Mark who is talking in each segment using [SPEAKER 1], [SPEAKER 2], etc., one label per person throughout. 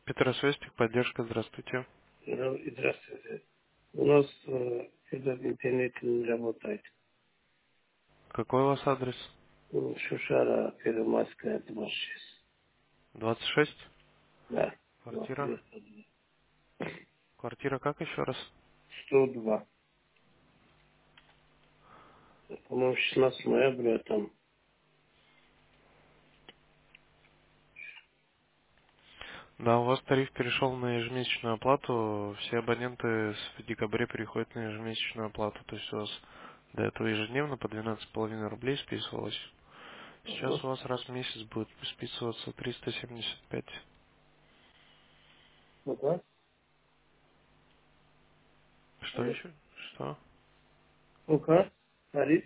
[SPEAKER 1] Петросвестик, поддержка, здравствуйте.
[SPEAKER 2] Здравствуйте. У нас этот интернет не работает.
[SPEAKER 1] Какой у вас адрес?
[SPEAKER 2] Шушара, Первомайская, 26.
[SPEAKER 1] 26?
[SPEAKER 2] Да,
[SPEAKER 1] Квартира?
[SPEAKER 2] 22.
[SPEAKER 1] Квартира как еще раз?
[SPEAKER 2] 102. По-моему, 16 ноября там.
[SPEAKER 1] Да, у вас тариф перешел на ежемесячную оплату. Все абоненты в декабре переходят на ежемесячную оплату. То есть у вас до этого ежедневно по 12,5 рублей списывалось. Сейчас
[SPEAKER 2] Ага.
[SPEAKER 1] у вас раз в месяц будет списываться 375.
[SPEAKER 2] Ну-ка.
[SPEAKER 1] Что
[SPEAKER 2] Алло.
[SPEAKER 1] еще? Что?
[SPEAKER 2] Ну-ка. Тариф.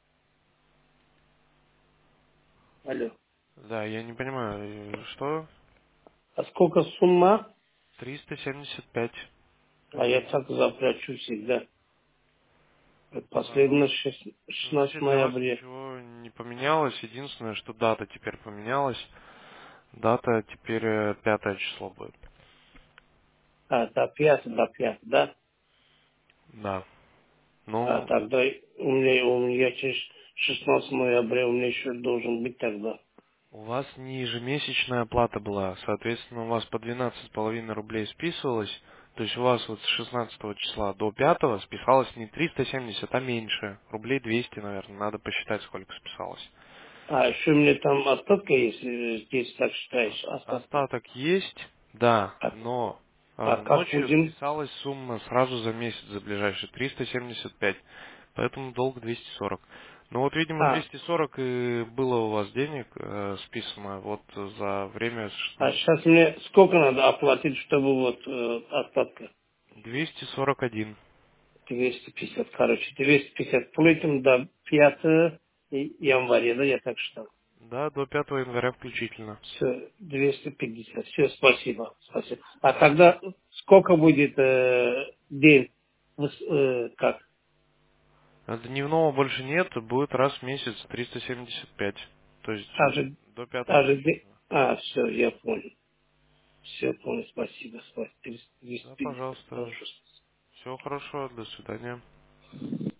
[SPEAKER 2] Алло.
[SPEAKER 1] Да, я не понимаю, что?
[SPEAKER 2] А сколько сумма?
[SPEAKER 1] 375 в
[SPEAKER 2] А я
[SPEAKER 1] месяц.
[SPEAKER 2] так заплачу всегда.
[SPEAKER 1] Да, ну,
[SPEAKER 2] Последний 16
[SPEAKER 1] значит, для вас
[SPEAKER 2] ноября.
[SPEAKER 1] ничего не поменялось. Единственное, что дата теперь поменялась. Дата теперь 5 число будет.
[SPEAKER 2] А, до 5, да?
[SPEAKER 1] Да.
[SPEAKER 2] А
[SPEAKER 1] Ну,
[SPEAKER 2] тогда у меня через 16 ноября у меня еще должен быть тогда.
[SPEAKER 1] у вас не ежемесячная оплата была. Соответственно, у вас по 12,5 рублей списывалось. То есть у вас вот с 16 числа до 5 списалось не 370, а меньше. Рублей 200, наверное. Надо посчитать, сколько списалось.
[SPEAKER 2] А еще у меня там остатка есть, здесь так считаешь, остатка.
[SPEAKER 1] Остаток есть, да,
[SPEAKER 2] А,
[SPEAKER 1] но
[SPEAKER 2] а как
[SPEAKER 1] ночью
[SPEAKER 2] будем?
[SPEAKER 1] списалась сумма сразу за месяц, за ближайший 375, поэтому долг 240. Ну вот, видимо,
[SPEAKER 2] А,
[SPEAKER 1] 240 и было у вас денег списано вот за время
[SPEAKER 2] а сейчас мне сколько надо оплатить, чтобы вот остатка?
[SPEAKER 1] 241.
[SPEAKER 2] 250, короче, 250 платим до 5 января, да, я так считал.
[SPEAKER 1] Да, до 5 января включительно.
[SPEAKER 2] Все, 250. Все, спасибо. Спасибо. А тогда сколько будет день? Как?
[SPEAKER 1] Дневного больше нет, будет раз в месяц 375. То есть
[SPEAKER 2] Даже,
[SPEAKER 1] до 5
[SPEAKER 2] даже
[SPEAKER 1] включительно.
[SPEAKER 2] все, я понял. Все понял, спасибо. Спасибо.
[SPEAKER 1] Да,
[SPEAKER 2] 250
[SPEAKER 1] пожалуйста.
[SPEAKER 2] положу.
[SPEAKER 1] Всего хорошего, до свидания.